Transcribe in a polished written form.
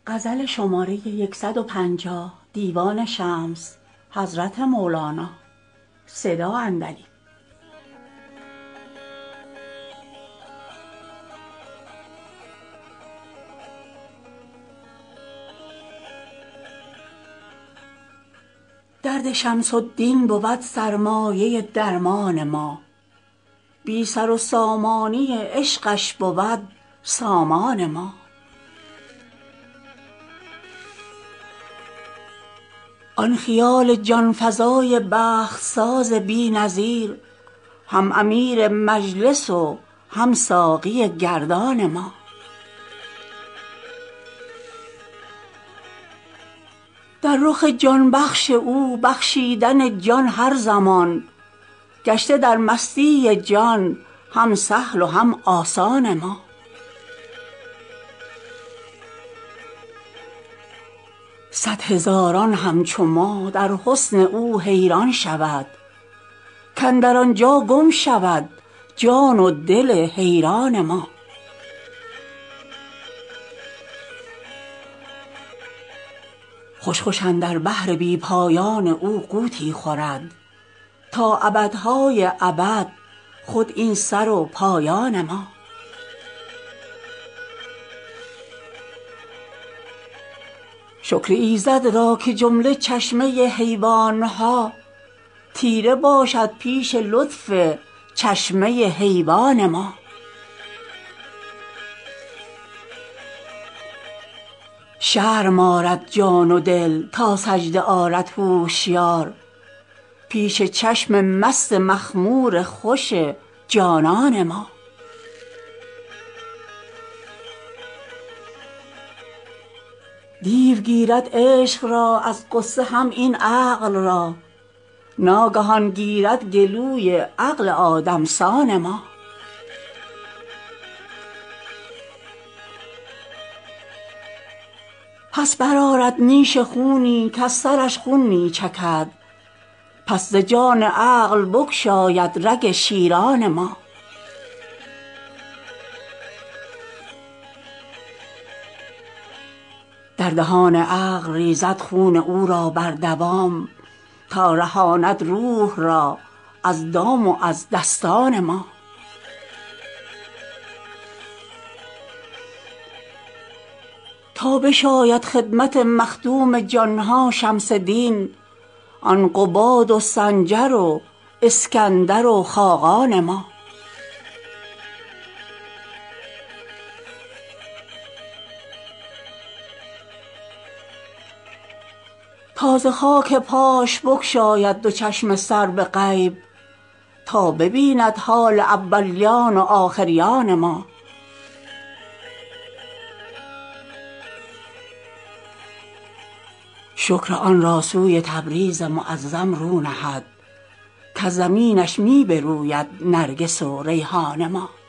درد شمس الدین بود سرمایه درمان ما، بی سر و سامانی عشقش بود سامان ما. آن خیال جان فزای بخت ساز بی نظیر، هم امیر مجلس و هم ساقی گردان ما. در رخ جان بخش او بخشیدن جان هر زمان، گشته در مستی جان هم سهل و هم آسان ما. صد هزاران همچو ما در حسن او حیران شود، کاندر آنجا گم شود جان و دل حیران ما. خوش خوش اندر بحر بی پایان او غوطی خورد، تا ابدهای ابد خود این سر و پایان ما. شکر ایزد را که جمله چشمه حیوان ها، تیره باشد پیش لطف چشمه حیوان ما. شرم آرد جان و دل تا سجده آرد هوشیار، پیش چشم مست مخمور خوش جانان ما. دیو گیرد عشق را از غصه هم این عقل را، ناگهان گیرد گلوی عقل آدم سان ما. پس برآرد نیش خونی کز سرش خون می چکد، پس ز جان عقل بگشاید رگ شیران ما. در دهان عقل ریزد خون او را بر دوام، تا رهاند روح را از دام و از دستان ما. تا بشاید خدمت مخدوم جان ها شمس دین، آن قباد و سنجر و اسکندر و خاقان ما. تا ز خاک پاش بگشاید دو چشم سر به غیب، تا ببیند حال اولیان و آخریان ما. شکر آن را سوی تبریز معظم رو نهد، کز زمینش می بروید نرگس و ریحان ما.